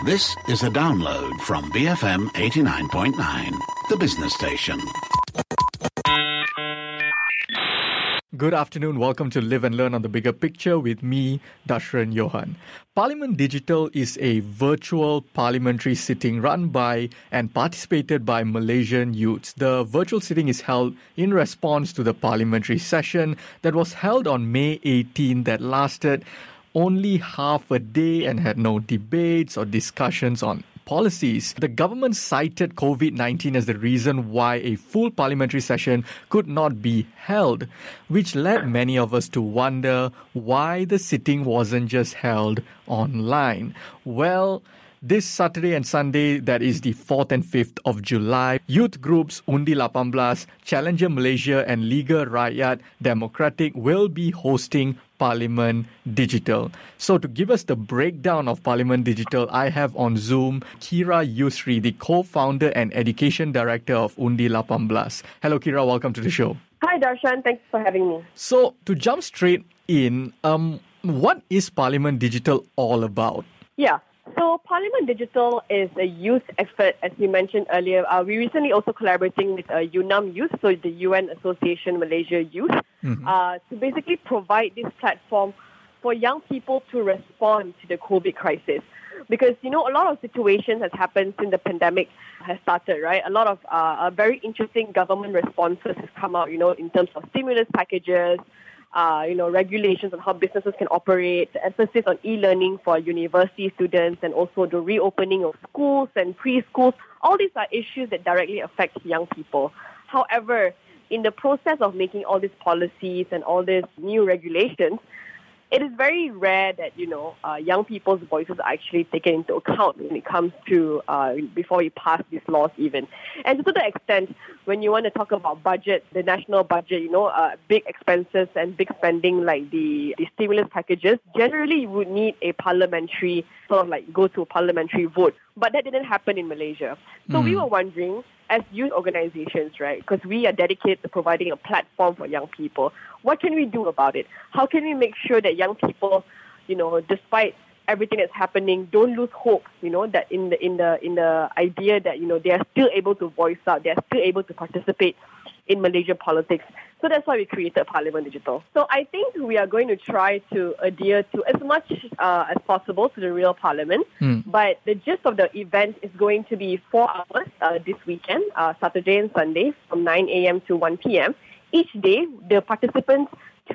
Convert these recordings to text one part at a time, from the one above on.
This is a download from BFM 89.9, the business station. Good afternoon. Welcome to Live and Learn on the Bigger Picture with me, Dashran Johan. Parliament Digital is a virtual parliamentary sitting run by and participated by Malaysian youths. The virtual sitting is held in response to the parliamentary session that was held on May 18 that lasted only half a day and had no debates or discussions on policies. The government cited COVID-19 as the reason why a full parliamentary session could not be held, which led many of us to wonder why the sitting wasn't just held online. Well, this Saturday and Sunday, that is the 4th and 5th of July, youth groups Undi 18, Challenger Malaysia and Liga Rakyat Democratic will be hosting Parliament Digital. So to give us the breakdown of Parliament Digital, I have on Zoom Kira Yusri, the co-founder and education director of Undi 18. Hello Kira, welcome to the show. Hi Darshan, thanks for having me. So to jump straight in, what is Parliament Digital all about? Yeah. So Parliament Digital is a youth effort, as you mentioned earlier. We recently also collaborating with UNAM Youth, so the UN Association Malaysia Youth, to basically provide this platform for young people to respond to the COVID crisis. Because, a lot of situations has happened since the pandemic has started, right? A lot of very interesting government responses has come out, in terms of stimulus packages, regulations on how businesses can operate, the emphasis on e-learning for university students, and also the reopening of schools and preschools. All these are issues that directly affect young people. However, in the process of making all these policies and all these new regulations, it is very rare that, young people's voices are actually taken into account when it comes to before we pass these laws even. And to the extent, when you want to talk about budget, the national budget, big expenses and big spending like the stimulus packages, generally you would need a parliamentary, go to a parliamentary vote. But that didn't happen in Malaysia. So we were wondering, as youth organizations, right, because we are dedicated to providing a platform for young people, what can we do about it? How can we make sure that young people, despite everything that's happening, don't lose hope, that in the idea that, they are still able to voice out, they are still able to participate in Malaysian politics. So that's why we created Parliament Digital. So I think we are going to try to adhere to as much as possible to the real parliament. But the gist of the event is going to be 4 hours this weekend, Saturday and Sunday, from 9 a.m. to 1 p.m. Each day, the participants,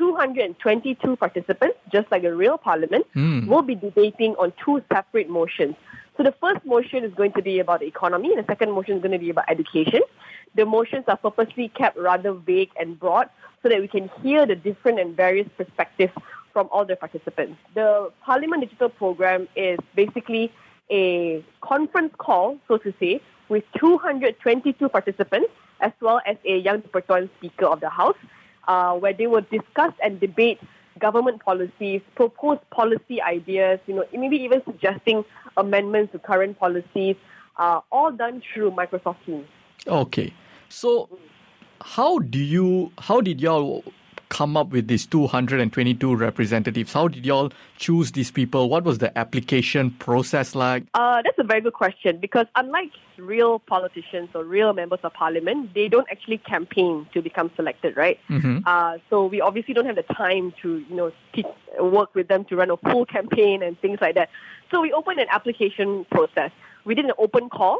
222 participants, just like a real parliament, will be debating on two separate motions. So the first motion is going to be about the economy, and the second motion is going to be about education. The motions are purposely kept rather vague and broad so that we can hear the different and various perspectives from all the participants. The Parliament Digital program is basically a conference call, so to say, with 222 participants, as well as a young Pertuan Speaker of the House, where they will discuss and debate government policies, propose policy ideas, maybe even suggesting amendments to current policies, all done through Microsoft Teams. Okay. So how did y'all come up with these 222 representatives? How did y'all choose these people? What was the application process like? That's a very good question, because unlike real politicians or real members of parliament, they don't actually campaign to become selected, right? So we obviously don't have the time to, work with them to run a full campaign and things like that. So we opened an application process. We did an open call.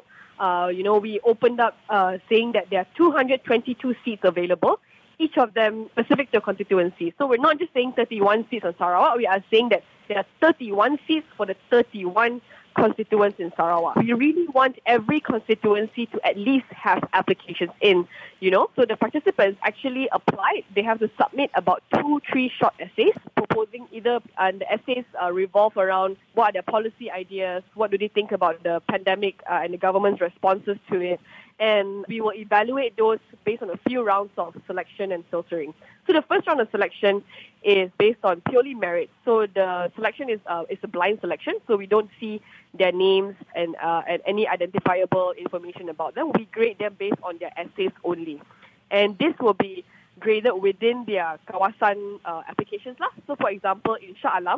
We opened up saying that there are 222 seats available, each of them specific to a constituency. So we're not just saying 31 seats on Sarawak, we are saying that there are 31 seats for the 31 constituents in Sarawak. We really want every constituency to at least have applications in, So the participants actually applied. They have to submit about 2-3 short essays proposing either, and the essays revolve around what are their policy ideas, what do they think about the pandemic and the government's responses to it. And we will evaluate those based on a few rounds of selection and filtering. So the first round of selection is based on purely merit. So the selection is a blind selection, so we don't see their names and any identifiable information about them. We grade them based on their essays only. And this will be graded within their kawasan applications. So for example, in Shah Alam,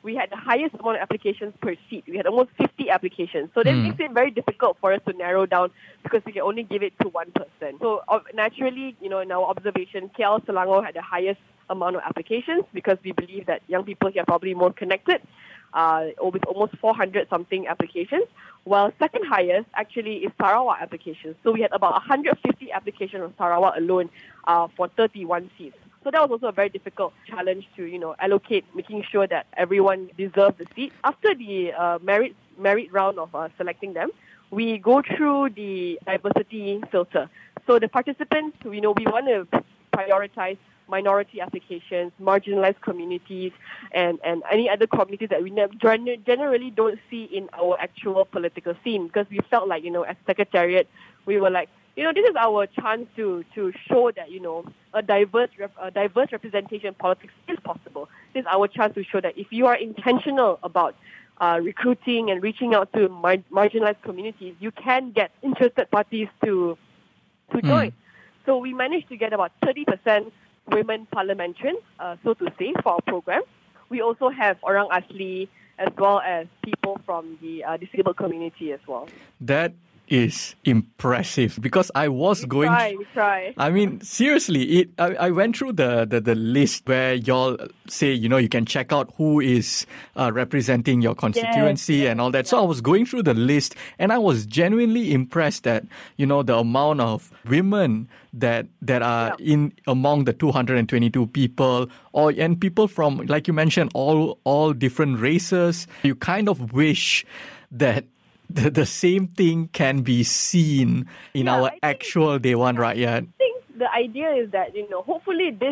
we had the highest amount of applications per seat. We had almost 50 applications. So that makes it very difficult for us to narrow down because we can only give it to one person. So naturally, in our observation, KL Selangor had the highest amount of applications because we believe that young people here are probably more connected, with almost 400-something applications, while second highest actually is Sarawak applications. So we had about 150 applications on Sarawak alone for 31 seats. So that was also a very difficult challenge to, allocate, making sure that everyone deserves the seat. After the merit round of selecting them, we go through the diversity filter. So the participants, we want to prioritize minority applications, marginalized communities, and any other communities that we generally don't see in our actual political scene. Because we felt like, as Secretariat, we were like, this is our chance to show that, a diverse representation in politics is possible. This is our chance to show that if you are intentional about recruiting and reaching out to marginalized communities, you can get interested parties to join. So we managed to get about 30% women parliamentarians, so to say, for our program. We also have Orang Asli as well as people from the disabled community as well. That is impressive because I was We try. I mean, seriously, I went through the list where y'all say, you can check out who is representing your constituency and all that. So I was going through the list and I was genuinely impressed that, the amount of women that are in among the 222 people and people from, like you mentioned, all different races. You kind of wish that the same thing can be seen in our actual day one, right? Yeah. I think the idea is that, hopefully this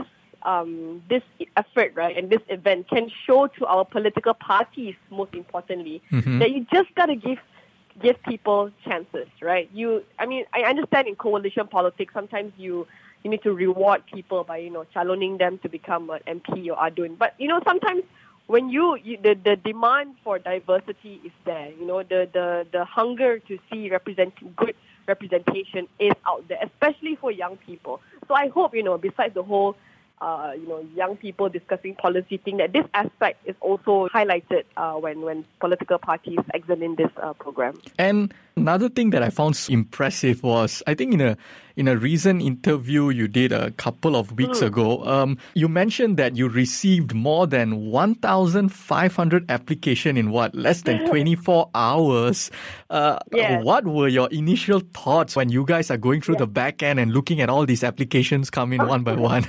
effort, right, and this event can show to our political parties, most importantly, that you just got to give people chances, right? I understand in coalition politics, sometimes you need to reward people by, chaloning them to become an MP or ADUN. But, sometimes when the demand for diversity is there, the hunger to see good representation is out there, especially for young people. So I hope, besides the whole, young people discussing policy thing, that this aspect is also highlighted when political parties examine this program. And another thing that I found impressive was, I think in a recent interview you did a couple of weeks ago, you mentioned that you received more than 1,500 applications in less than 24 hours. Yes. What were your initial thoughts when you guys are going through the back end and looking at all these applications come in one by one?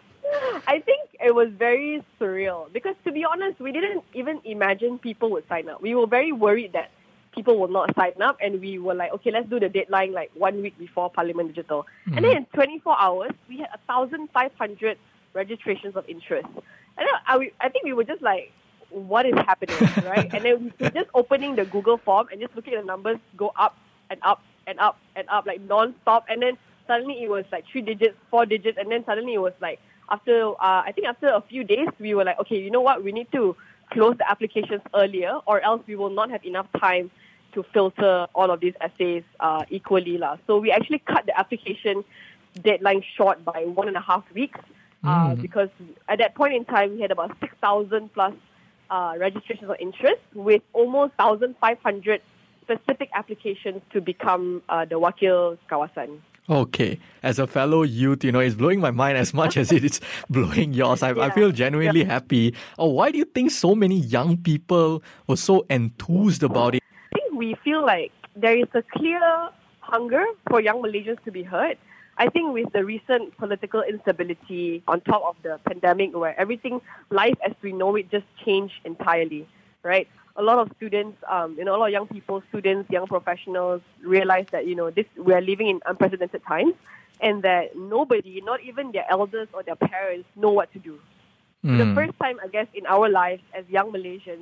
I think it was very surreal because, to be honest, we didn't even imagine people would sign up. We were very worried that people will not sign up, and we were like, okay, let's do the deadline like 1 week before Parliament Digital. And then in 24 hours, we had 1,500 registrations of interest. And I think we were just like, what is happening, right? And then we were just opening the Google form and just looking at the numbers go up and up and up and up, like non-stop. And then suddenly it was like 3 digits, 4 digits, and then suddenly it was like, after a few days, we were like, okay, you know what? We need to close the applications earlier, or else we will not have enough time to filter all of these essays equally. So we actually cut the application deadline short by 1.5 weeks because at that point in time, we had about 6,000 plus registrations of interest with almost 1,500 specific applications to become the Wakil Kawasan. Okay. As a fellow youth, it's blowing my mind as much as it is blowing yours. I feel genuinely happy. Why do you think so many young people were so enthused about it? I think we feel like there is a clear hunger for young Malaysians to be heard. I think with the recent political instability on top of the pandemic where life as we know it just changed entirely, right? A lot of students, a lot of young people, students, young professionals realize that, we are living in unprecedented times and that nobody, not even their elders or their parents, know what to do. The first time, I guess, in our lives as young Malaysians,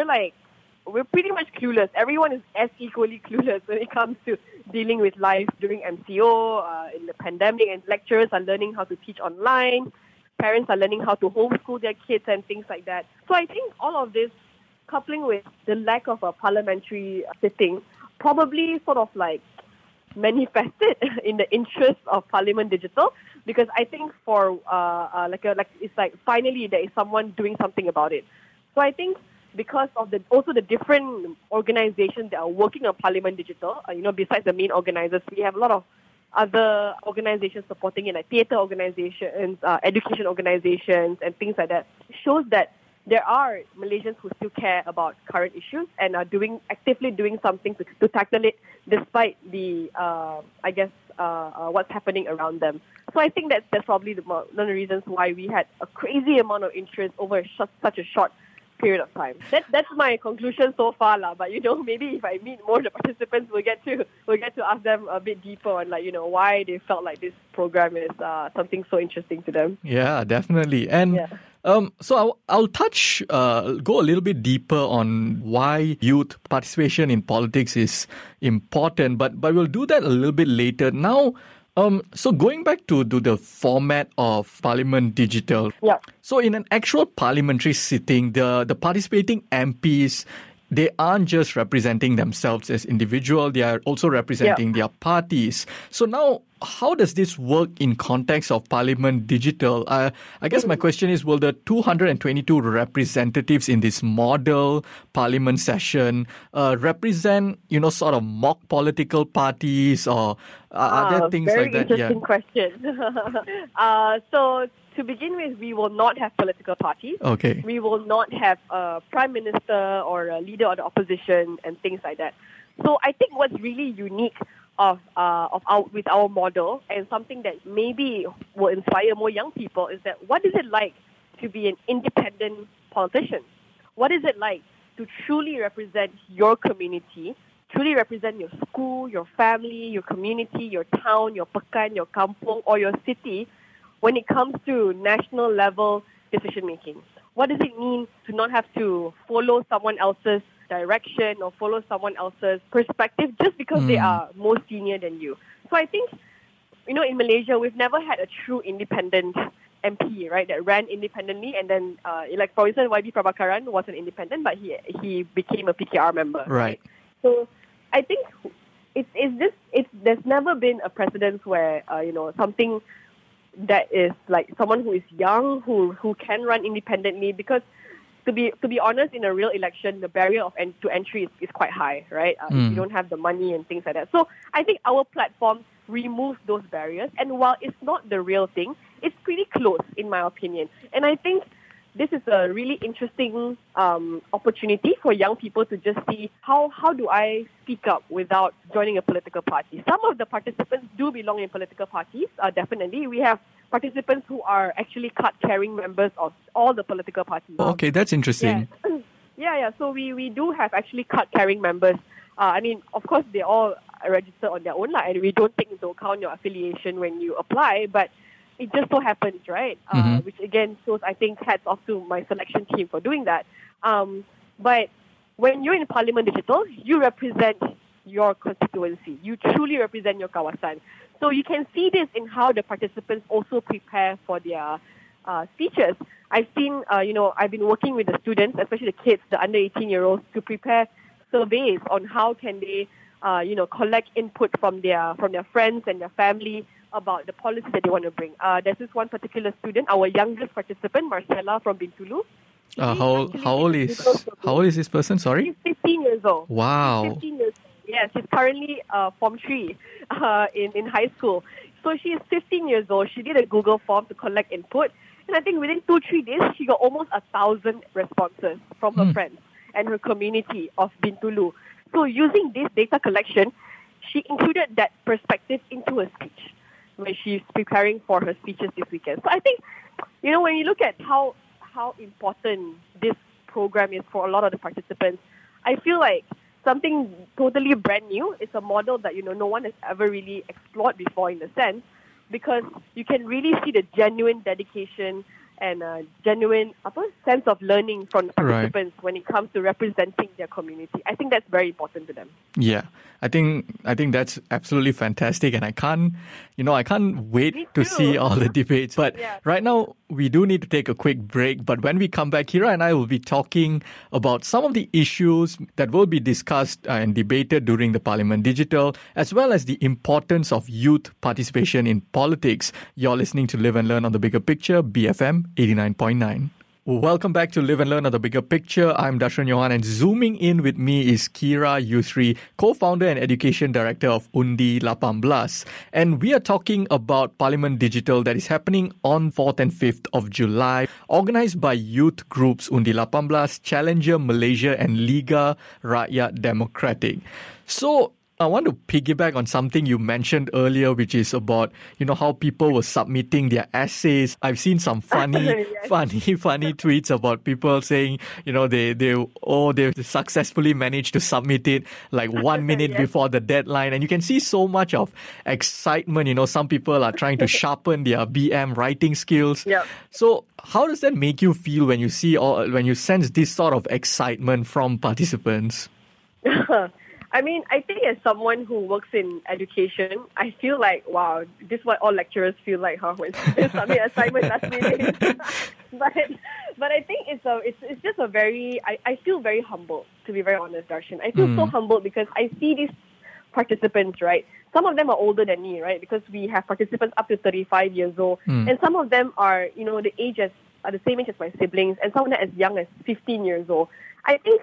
we're pretty much clueless. Everyone is as equally clueless when it comes to dealing with life during MCO, in the pandemic, and lecturers are learning how to teach online. Parents are learning how to homeschool their kids and things like that. So I think all of this, coupling with the lack of a parliamentary sitting, probably sort of like manifested in the interest of Parliament Digital, because I think for it's like finally there is someone doing something about it. So I think because of the different organizations that are working on Parliament Digital. Besides the main organizers, we have a lot of other organizations supporting it, like theatre organizations, education organizations, and things like that. It shows that there are Malaysians who still care about current issues and are actively doing something to tackle it, despite the what's happening around them. So I think that's probably one of the reasons why we had a crazy amount of interest over such a short period of time. That's my conclusion so far, lah. But maybe if I meet more of the participants, we'll get to ask them a bit deeper on why they felt like this program is something so interesting to them. Yeah, definitely. And so I'll go a little bit deeper on why youth participation in politics is important, but we'll do that a little bit later. Now, so going back to the format of Parliament Digital. Yeah. So in an actual parliamentary sitting, the participating MPs, they aren't just representing themselves as individuals, they are also representing their parties. So now, how does this work in context of Parliament Digital? I guess my question is, will the 222 representatives in this model parliament session represent, sort of mock political parties, or are there things like that? Very interesting question. So to begin with, we will not have political parties. Okay. We will not have a prime minister or a leader of the opposition and things like that. So I think what's really unique with our model, and something that maybe will inspire more young people, is that what is it like to be an independent politician? What is it like to truly represent your community, truly represent your school, your family, your community, your town, your pekan, your kampung, or your city when it comes to national level decision making? What does it mean to not have to follow someone else's direction or follow someone else's perspective just because they are more senior than you? So I think, in Malaysia, we've never had a true independent MP, right, that ran independently, and then, like for instance, YB Prabhakaran wasn't independent, but he became a PKR member. Right. So I think there's never been a precedent where, something that is like someone who is young, who can run independently, because to be honest, in a real election, the barrier to entry is quite high, right? If you don't have the money and things like that. So I think our platform removes those barriers. And while it's not the real thing, it's pretty close, in my opinion. And I think this is a really interesting opportunity for young people to just see how do I speak up without joining a political party. Some of the participants do belong in political parties, definitely. We have participants who are actually card-carrying members of all the political parties. Okay, that's interesting. Yeah. So we do have actually card-carrying members. Of course, they all register on their own, and we don't take into account your affiliation when you apply, but it just so happens, right? Which again shows, I think, hats off to my selection team for doing that. But when you're in Parliament Digital, you represent your constituency. You truly represent your kawasan. So you can see this in how the participants also prepare for their speeches. I've seen, I've been working with the students, especially the kids, the under 18-year-olds, to prepare surveys on how can they, collect input from their friends and their family about the policies that they want to bring. There's this one particular student, our youngest participant, Marcella from Bintulu. How old is this person? Sorry? She's 15 years old. Wow. She's 15 years old. Yeah, she's currently Form 3 in high school. So she is 15 years old. She did a Google form to collect input. And I think within 2-3 days, she got almost 1,000 responses from her friends and her community of Bintulu. So using this data collection, she included that perspective into her speech when she's preparing for her speeches this weekend. So I think, when you look at how important this program is for a lot of the participants, I feel like something totally brand new. It's a model that, no one has ever really explored before, in a sense, because you can really see the genuine dedication and genuine sense of learning from the participants when it comes to representing their community. I think that's very important to them. Yeah, I think that's absolutely fantastic, and I can't wait to see all the debates. But right now, we do need to take a quick break. But when we come back, Hira and I will be talking about some of the issues that will be discussed and debated during the Parliament Digital, as well as the importance of youth participation in politics. You're listening to Live and Learn on the Bigger Picture, BFM 89.9. Welcome back to Live and Learn on the Bigger Picture. I'm Dashran Johan, and zooming in with me is Kira Yusri, co-founder and education director of Undi 18. And we are talking about Parliament Digital that is happening on 4th and 5th of July, organized by youth groups Undi 18, Challenger Malaysia and Liga Rakyat Demokratik. So, I want to piggyback on something you mentioned earlier, which is about, how people were submitting their essays. I've seen some funny tweets about people saying, they successfully managed to submit it like 1 minute before the deadline. And you can see so much of excitement. Some people are trying to sharpen their BM writing skills. Yep. So how does that make you feel when you see or when you sense this sort of excitement from participants? I mean, I think as someone who works in education, I feel like, wow, this is what all lecturers feel like, when they submit assignments last minute. but I think it's just a very, I feel very humbled, to be very honest, Darshan. I feel so humbled because I see these participants, right? Some of them are older than me, right? Because we have participants up to 35 years old. And some of them are, the same age as my siblings, and some of them as young as 15 years old. I think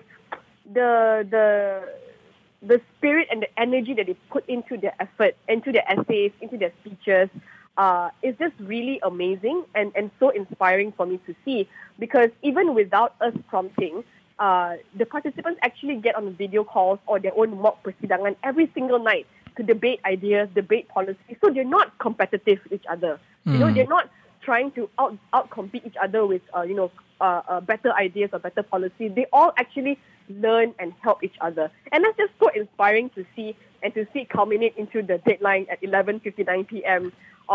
the spirit and the energy that they put into their effort, into their essays, into their speeches, is just really amazing and so inspiring for me to see. Because even without us prompting, the participants actually get on video calls or their own mock persidangan every single night to debate ideas, debate policy. So they're not competitive with each other. They're not trying to out-compete each other with, better ideas or better policy. They all actually learn and help each other. And that's just so inspiring to see, and to see culminate into the deadline at 11:59 p.m.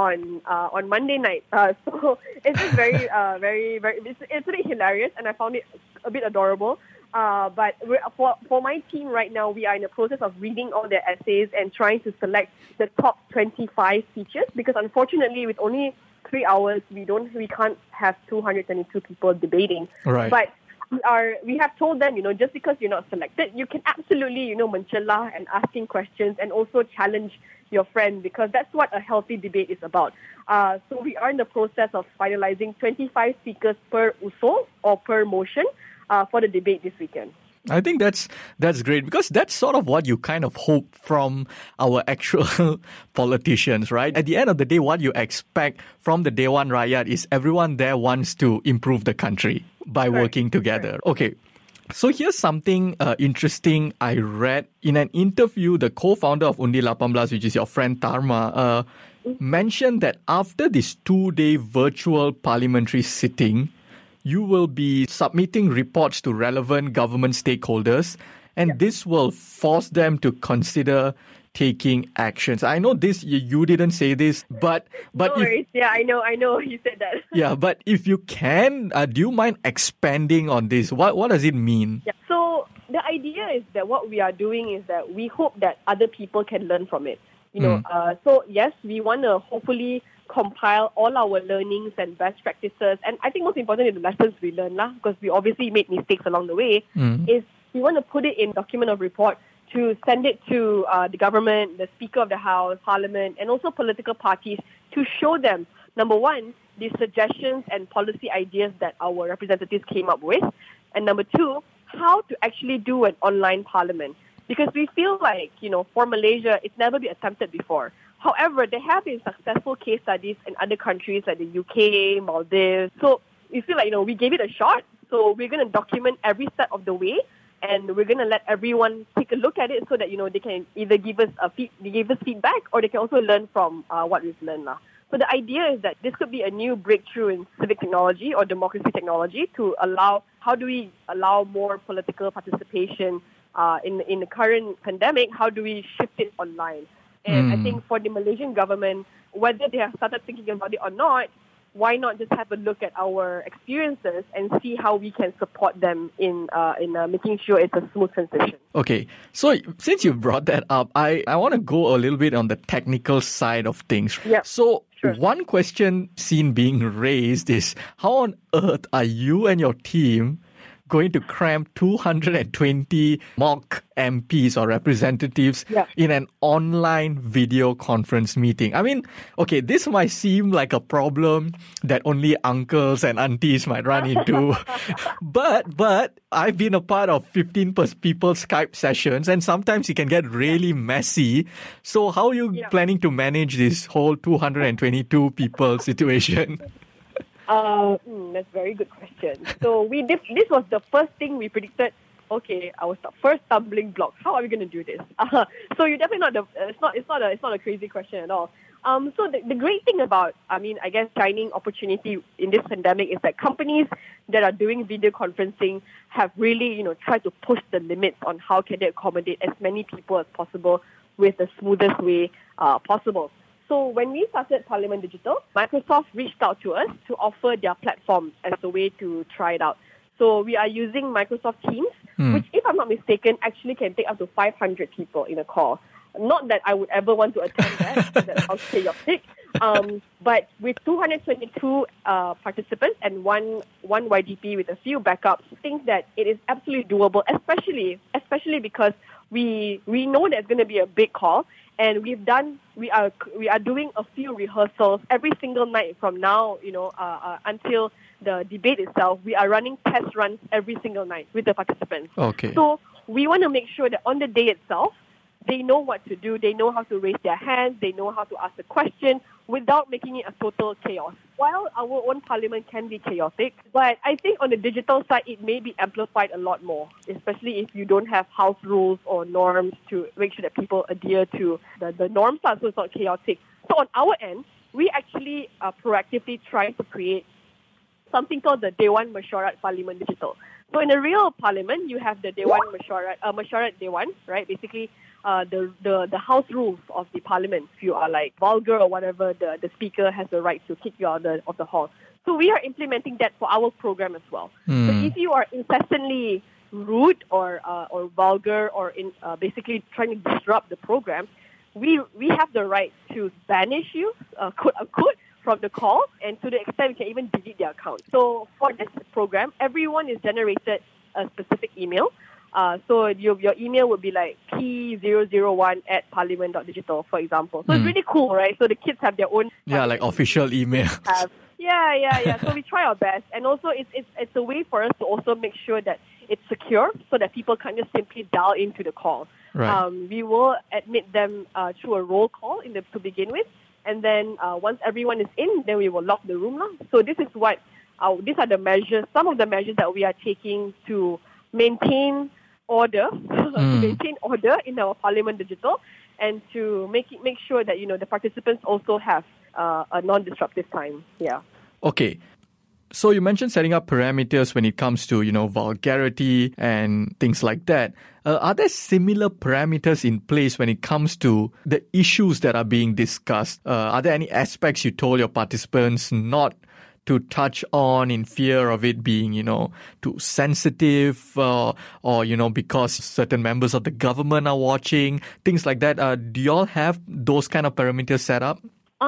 on Monday night. So it's just very, very, it's really hilarious, and I found it a bit adorable. But for my team right now, we are in the process of reading all their essays and trying to select the top 25 speeches, because unfortunately, with only 3 hours, we can't have 222 people debating. Right. But we have told them, just because you're not selected, you can absolutely, mencela and asking questions and also challenge your friend, because that's what a healthy debate is about. So we are in the process of finalizing 25 speakers per usul or per motion for the debate this weekend. I think that's great, because that's sort of what you kind of hope from our actual politicians, right? At the end of the day, what you expect from the Dewan Rakyat is everyone there wants to improve the country by working together. Okay. So here's something interesting I read in an interview. The co-founder of Undi 18, which is your friend Tharma, mentioned that after this 2-day virtual parliamentary sitting, you will be submitting reports to relevant government stakeholders, and this will force them to consider taking actions. I know this, you didn't say this, but no worries. Yeah, I know you said that. Yeah, but if you can, do you mind expanding on this? What does it mean? Yeah. So the idea is that what we are doing is that we hope that other people can learn from it. So yes, we want to hopefully compile all our learnings and best practices. And I think most importantly, the lessons we learn, because we obviously made mistakes along the way, is we want to put it in document of report to send it to the government, the Speaker of the House, Parliament, and also political parties to show them, number one, the suggestions and policy ideas that our representatives came up with, and number two, how to actually do an online parliament. Because we feel like, for Malaysia, it's never been attempted before. However, there have been successful case studies in other countries like the UK, Maldives. So we feel like, we gave it a shot. So we're going to document every step of the way, and we're going to let everyone take a look at it so that, they can either give us feedback, or they can also learn from what we've learned. So the idea is that this could be a new breakthrough in civic technology or democracy technology to how do we allow more political participation in the current pandemic? How do we shift it online? And I think for the Malaysian government, whether they have started thinking about it or not, why not just have a look at our experiences and see how we can support them in making sure it's a smooth transition. Okay, so since you brought that up, I want to go a little bit on the technical side of things. Yeah, so sure. One question seen being raised is, how on earth are you and your team going to cram 220 mock MPs or representatives in an online video conference meeting. I mean, okay, this might seem like a problem that only uncles and aunties might run into. But I've been a part of 15 people Skype sessions, and sometimes it can get really messy. So how are you planning to manage this whole 222 people situation? That's a very good question. So this was the first thing we predicted. Okay, our first stumbling block. How are we going to do this? So you're definitely not it's not a crazy question at all. So the great thing about, I guess, shining opportunity in this pandemic is that companies that are doing video conferencing have really, tried to push the limits on how can they accommodate as many people as possible with the smoothest way possible. So when we started Parliament Digital, Microsoft reached out to us to offer their platform as a way to try it out. So we are using Microsoft Teams, which, if I'm not mistaken, actually can take up to 500 people in a call. Not that I would ever want to attend that, that's how chaotic. But with 222 participants and one YDP with a few backups, I think that it is absolutely doable, especially because we know there's going to be a big call, and we are doing a few rehearsals every single night from now, until the debate itself. We are running test runs every single night with the participants. Okay. So we want to make sure that on the day itself, they know what to do, they know how to raise their hands, they know how to ask a question without making it a total chaos. While our own parliament can be chaotic, but I think on the digital side, it may be amplified a lot more, especially if you don't have house rules or norms to make sure that people adhere to the norms, so it's not chaotic. So on our end, we actually are proactively trying to create something called the Dewan Mesyuarat Parliament Digital. So in a real parliament, you have the Dewan Mesyuarat Dewan, right? Basically, the house rules of the parliament. If you are like vulgar or whatever, the speaker has the right to kick you out of the hall. So we are implementing that for our program as well. So if you are incessantly rude or vulgar or basically trying to disrupt the program, we have the right to banish you, quote unquote, from the call, and to the extent we can even delete their account. So for this program, everyone is generated a specific email. So your email would be like p001@parliament.digital, for example. So it's really cool, right? So the kids have their own... like official email. Yeah. So we try our best. And also it's a way for us to also make sure that it's secure so that people can't just simply dial into the call. Right. We will admit them through a roll call to begin with. And then once everyone is in, then we will lock the room. So this is these are the measures, some of the measures that we are taking to maintain order, in our Parliament Digital, and to make sure that the participants also have a non-disruptive time. Yeah. Okay. So you mentioned setting up parameters when it comes to vulgarity and things like that. Are there similar parameters in place when it comes to the issues that are being discussed? Are there any aspects you told your participants not to touch on in fear of it being, too sensitive or because certain members of the government are watching, things like that? Do you all have those kind of parameters set up?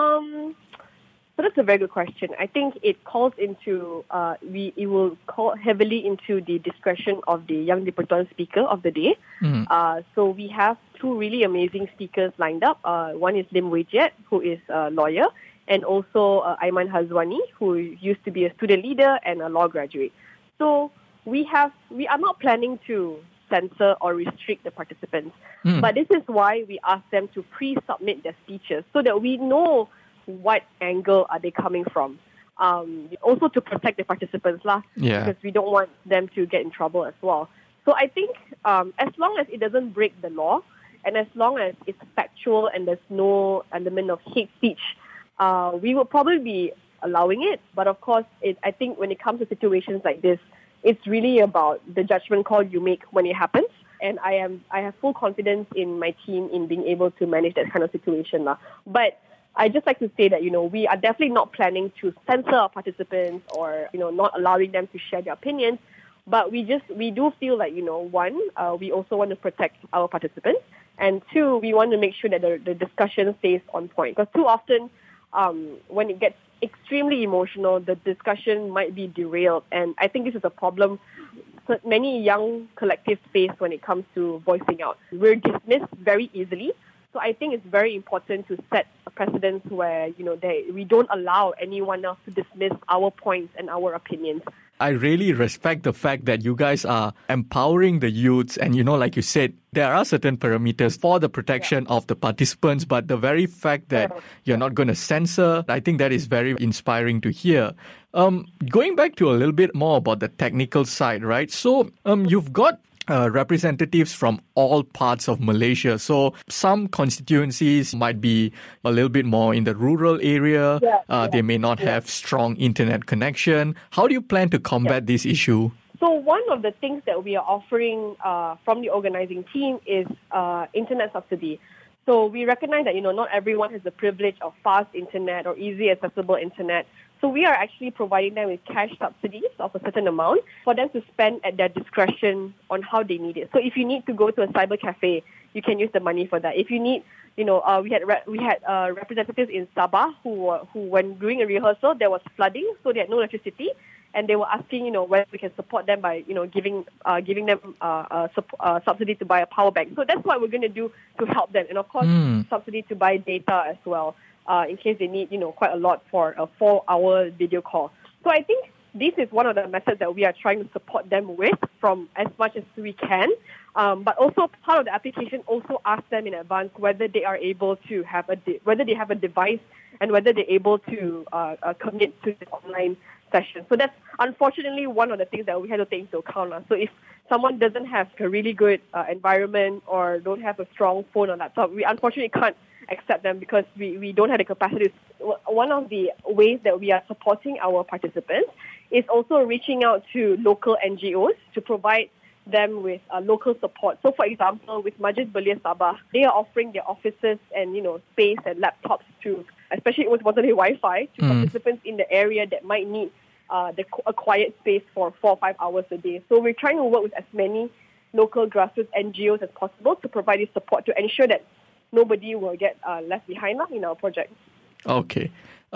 So that's a very good question. I think it calls into, it will call heavily into the discretion of the Yang di-Pertuan speaker of the day. So we have two really amazing speakers lined up. One is Lim Wei Jiat, who is a lawyer, and also Aiman Hazwani, who used to be a student leader and a law graduate. So we are not planning to censor or restrict the participants, but this is why we ask them to pre-submit their speeches so that we know what angle are they coming from. Also to protect the participants, because we don't want them to get in trouble as well. So I think as long as it doesn't break the law, and as long as it's factual and there's no element of hate speech, we will probably be allowing it. But of course, I think when it comes to situations like this, it's really about the judgment call you make when it happens. And I have full confidence in my team in being able to manage that kind of situation. But I just like to say that, we are definitely not planning to censor our participants or, not allowing them to share their opinions. But we do feel like, one, we also want to protect our participants. And two, we want to make sure that the discussion stays on point. Because too often, when it gets extremely emotional, the discussion might be derailed. And I think this is a problem many young collective space when it comes to voicing out. We're dismissed very easily. So I think it's very important to set a precedence where, we don't allow anyone else to dismiss our points and our opinions. I really respect the fact that you guys are empowering the youths and, like you said, there are certain parameters for the protection of the participants, but the very fact that you're not going to censor, I think that is very inspiring to hear. Going back to a little bit more about the technical side, right? So you've got representatives from all parts of Malaysia. So some constituencies might be a little bit more in the rural area. They may not have strong internet connection. How do you plan to combat this issue? So one of the things that we are offering from the organizing team is internet subsidy. So we recognize that, not everyone has the privilege of fast internet or easy accessible internet. So we are actually providing them with cash subsidies of a certain amount for them to spend at their discretion on how they need it. So if you need to go to a cyber cafe, you can use the money for that. If you need, we had representatives in Sabah who when doing a rehearsal, there was flooding, so they had no electricity, and they were asking, whether we can support them by, giving them a subsidy to buy a power bank. So that's what we're going to do to help them, and of course, subsidy to buy data as well. In case they need, quite a lot for a 4-hour video call. So I think this is one of the methods that we are trying to support them with from as much as we can. But also part of the application also asks them in advance whether they are able to have whether they have a device and whether they're able to commit to the online session. So that's unfortunately one of the things that we have to take into account. So if someone doesn't have a really good environment or don't have a strong phone or laptop, we unfortunately can't accept them because we don't have the capacity. One of the ways that we are supporting our participants is also reaching out to local NGOs to provide them with local support. So, for example, with Majlis Belia Sabah, they are offering their offices and space and laptops to, especially with Wi-Fi, to participants in the area that might need a quiet space for 4 or 5 hours a day. So we're trying to work with as many local grassroots NGOs as possible to provide this support to ensure that nobody will get left behind in our project. Okay.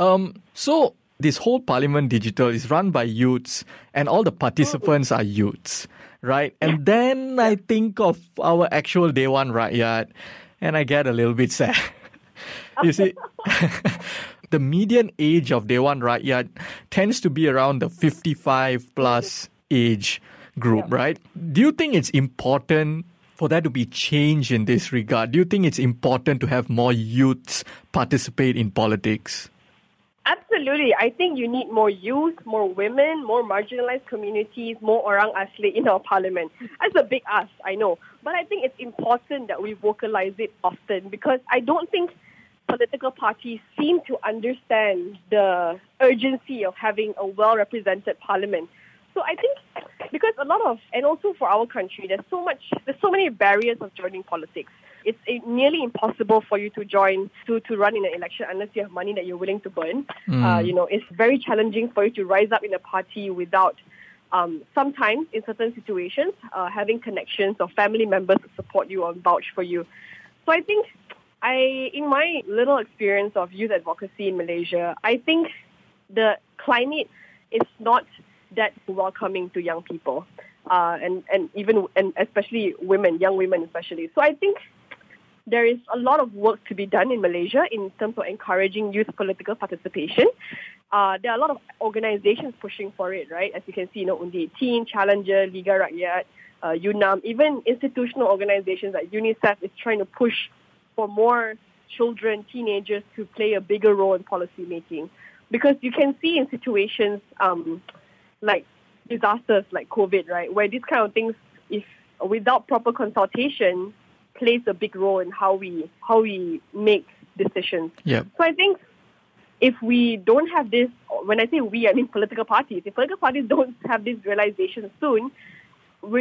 So this whole Parliament Digital is run by youths and all the participants are youths, right? And then I think of our actual Day One Rakyat and I get a little bit sad. You see, the median age of Day One Rakyat tends to be around the 55 plus age group, right? Do you think it's important for there to be change in this regard? Do you think it's important to have more youths participate in politics? Absolutely. I think you need more youth, more women, more marginalized communities, more orang asli in our parliament. That's a big ask, I know. But I think it's important that we vocalize it often because I don't think political parties seem to understand the urgency of having a well-represented parliament. So I think because and also for our country, there's so many barriers of joining politics. It's nearly impossible for you to join, to run in an election unless you have money that you're willing to burn. It's very challenging for you to rise up in a party without, sometimes in certain situations, having connections or family members to support you or vouch for you. So I think in my little experience of youth advocacy in Malaysia, I think the climate is not that welcoming to young people, and especially women, young women especially. So I think there is a lot of work to be done in Malaysia in terms of encouraging youth political participation. There are a lot of organizations pushing for it, right? As you can see, Undi 18, Challenger, Liga Rakyat, UNAM, even institutional organizations like UNICEF is trying to push for more children, teenagers to play a bigger role in policy making. Because you can see in situations like disasters like COVID, right, where these kind of things, if without proper consultation, plays a big role in how we make decisions. Yep. So I think if we don't have this, when I say we, I mean political parties, if political parties don't have this realization soon, we're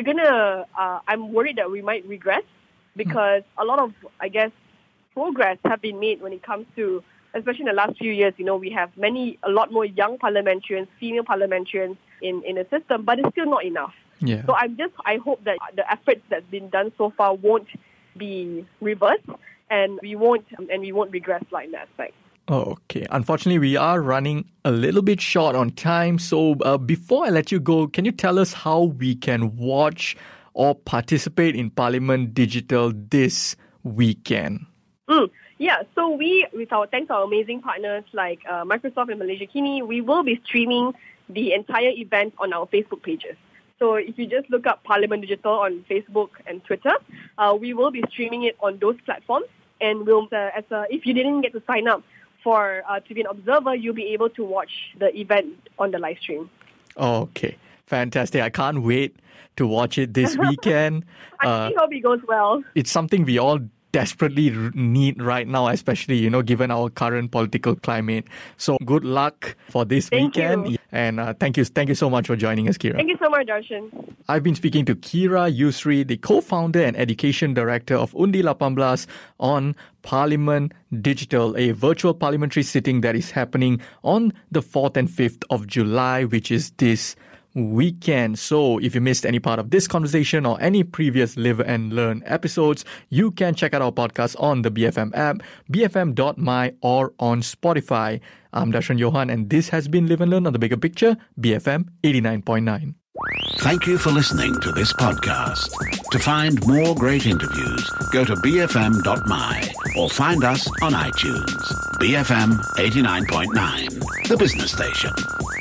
I'm worried that we might regress because a lot of, I guess, progress have been made when it comes to, especially in the last few years, we have a lot more young parliamentarians, female parliamentarians in the system, but it's still not enough. Yeah. So I hope that the efforts that's been done so far won't be reversed and we won't regress like in that aspect. Okay. Unfortunately, we are running a little bit short on time. So before I let you go, can you tell us how we can watch or participate in Parliament Digital this weekend? Yeah, so we, thanks to our amazing partners like Microsoft and Malaysia Kini, we will be streaming the entire event on our Facebook pages. So if you just look up Parliament Digital on Facebook and Twitter, we will be streaming it on those platforms. And we'll, if you didn't get to sign up for to be an observer, you'll be able to watch the event on the live stream. Okay, fantastic. I can't wait to watch it this weekend. I hope it goes well. It's something we all desperately need right now, especially, given our current political climate. So good luck for this weekend. You. And thank you so much for joining us, Kira. Thank you so much, Darshan. I've been speaking to Kira Yusri, the co-founder and education director of Undi 18 on Parliament Digital, a virtual parliamentary sitting that is happening on the 4th and 5th of July, which is this weekend. So if you missed any part of this conversation or any previous Live and Learn episodes, you can check out our podcast on the BFM app, bfm.my, or on Spotify. I'm Darshan Johan, and this has been Live and Learn on the Bigger Picture, BFM 89.9. Thank you for listening to this podcast. To find more great interviews, go to bfm.my or find us on iTunes. BFM 89.9, the business station.